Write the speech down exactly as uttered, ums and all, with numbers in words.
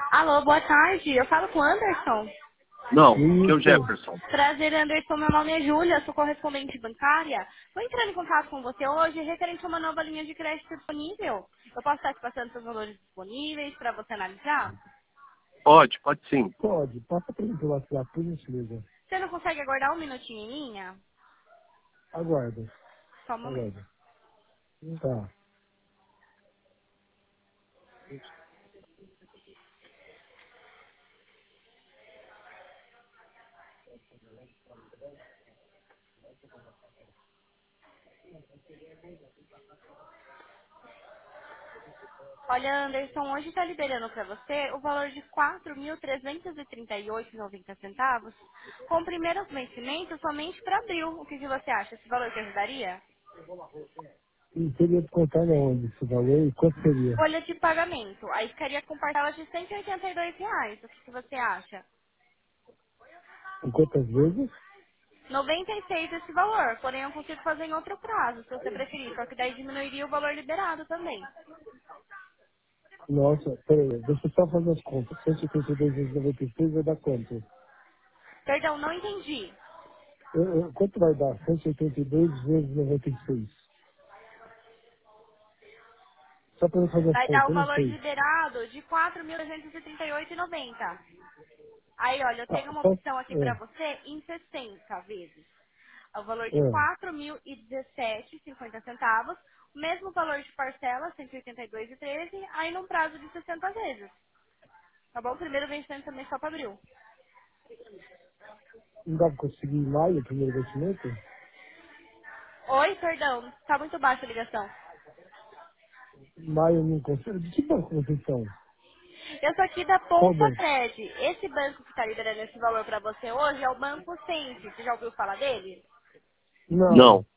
Alô, boa tarde. Eu falo com o Anderson. Não, que é o Isso. Jefferson. Prazer, Anderson. Meu nome é Júlia, sou correspondente bancária. Vou entrar em contato com você hoje referente a uma nova linha de crédito disponível. Eu posso estar te passando seus valores disponíveis para você analisar? Pode, pode sim. Pode, passa para mim pelo WhatsApp, por gentileza. Você não consegue aguardar um minutinho em linha? Aguardo, Só um momento. aguardo. Tá. Olha, Anderson, hoje está liberando para você o valor de quatro mil trezentos e trinta e oito e noventa centavos, com primeiros vencimentos somente para abril. O que, que você acha? Esse valor te ajudaria? E teria que contar onde esse valor e quanto seria? Folha de pagamento. Aí ficaria com parcelas de cento e oitenta e dois reais. O que, que você acha? Em quantas vezes? noventa e seis esse valor, porém eu consigo fazer em outro prazo, se você preferir. Só que daí diminuiria o valor liberado também. Nossa, peraí, deixa eu só fazer as contas. cento e oitenta e dois vezes noventa e seis vai dar quanto? Perdão, não entendi. Eu- eu- quanto vai dar? cento e oitenta e dois vezes noventa e seis. Só para eu fazer as Vai dar contas, o eu não valor sei. liberado de quatro mil trezentos e trinta e oito e noventa. Aí, olha, eu Ah, tenho uma só, opção aqui para é, você em sessenta vezes. É o valor de é, quatro mil e dezessete e cinquenta centavos. O mesmo valor de parcela, cento e oitenta e dois e treze, aí num prazo de sessenta vezes. Tá bom? O primeiro vencimento também só para abril. não dá para conseguir em maio o primeiro investimento? Oi, perdão. Tá muito baixa a ligação. Em maio eu não consigo. De que banco vocês são? Eu sou aqui da Qual Poupa banco? Cred. Esse banco que está liberando esse valor para você hoje é o Banco Sense. Você já ouviu falar dele? Não. Não.